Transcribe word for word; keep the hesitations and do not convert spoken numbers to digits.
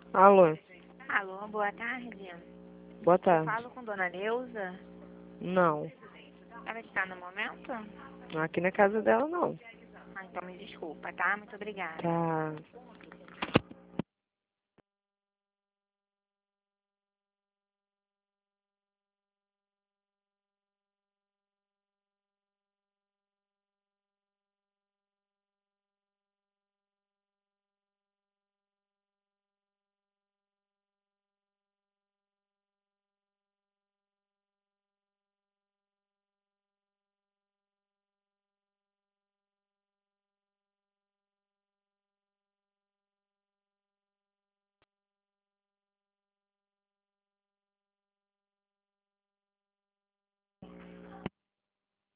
Alô, Alô, boa tarde. boa Eu tarde. falo com Dona Neuza. Não, Ela está no momento? aqui na casa dela não. Ah, então me desculpa, tá? Muito obrigada. Tá.